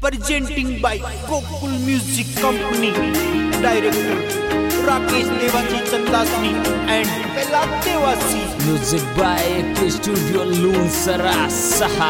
presenting by Gokul Music Company, director Rakesh Devasi Chandasni and Bella Devasi. Music by AK Studio Lunsara Saha.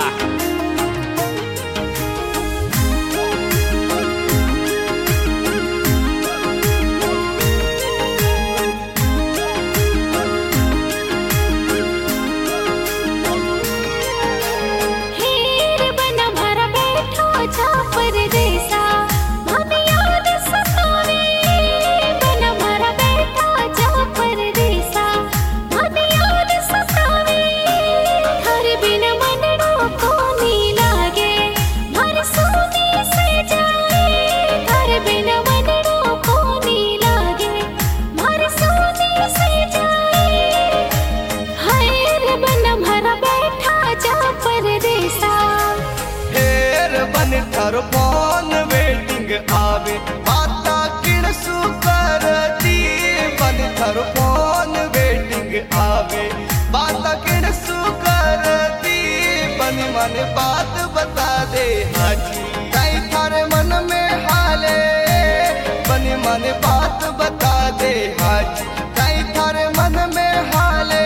थारो phone waiting आवे माता किण सुकरती बन थारो phone waiting आवे माता किण सुकरती बन मन बात बता दे हाजी कई थारे मन में हाले बन मन बात बता दे हाजी कई थारे मन में हाले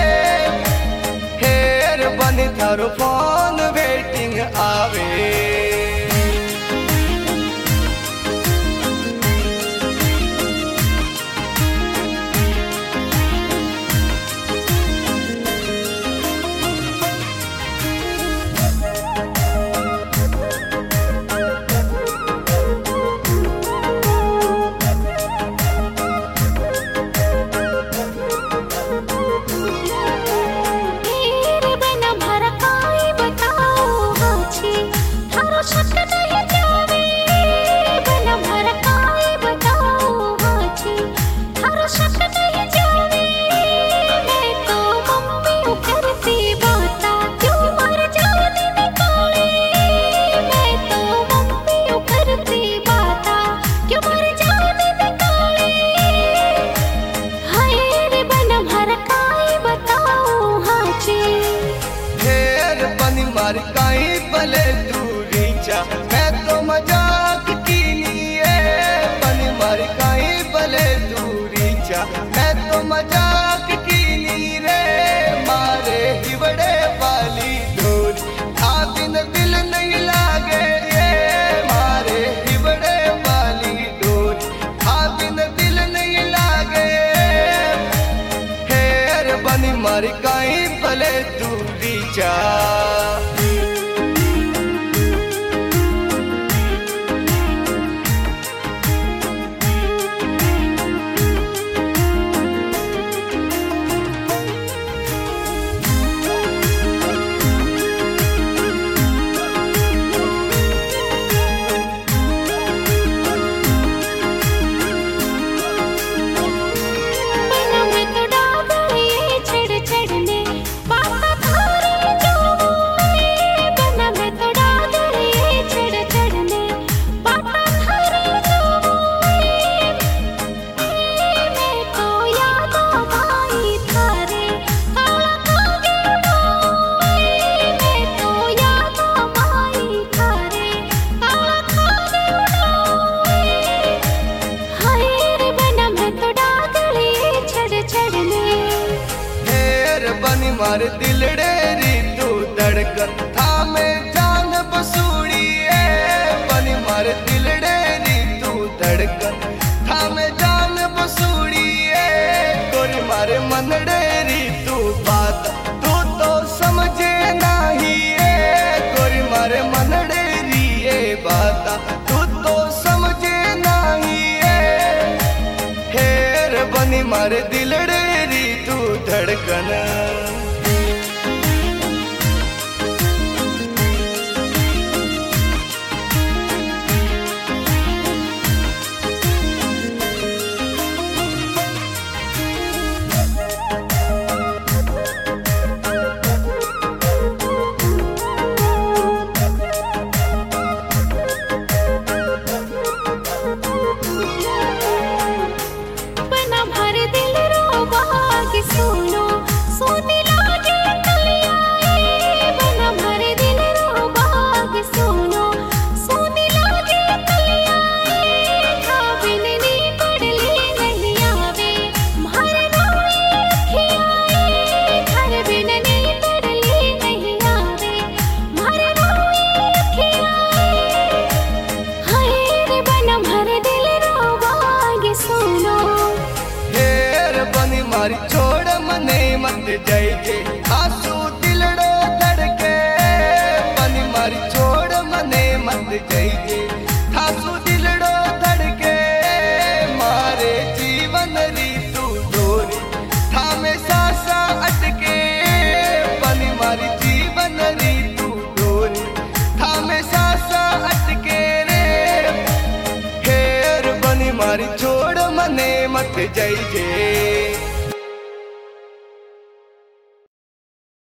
हेर बन थारो फोन वेटिंग आवे। कहीं भले दूरी जा मैं तो मजाक की नहीं बनी मारी कहीं भले दूरी जा मैं तो मजाक की नहीं रे मारे हिवड़े वाली डोरी आ बिन दिल नहीं लागे मारे हिवड़े वाली डोरी आ बिन दिल नहीं लागे हेर बनी मारी कहीं भले दूरी जा। मारे दिलड़े री तू धड़कन था में जान बसूड़ी बनी मारे दिलड़े री तू धड़कन था में जान बसूड़ी गोरी मारे मनड़े री तू बात तू तो समझे नहीं गोरी मारे मनड़े री बात तू तो समझे नहीं हेर बनी मारे दिलड़े री तू धड़कन। बना भर दिल रो बाग सुनो सोने मत जय जे आंसू दिलड़ो धड़के बनी मारी छोड़ मने मत जय जे आंसू दिलड़ो धड़के मारे जीवन रीतु डोरी थामे सासा अटके बनी मारी जीवन रीतु डोरी थामे सासा अटके रे हेर बनी मारी छोड़ मने मत जय जे।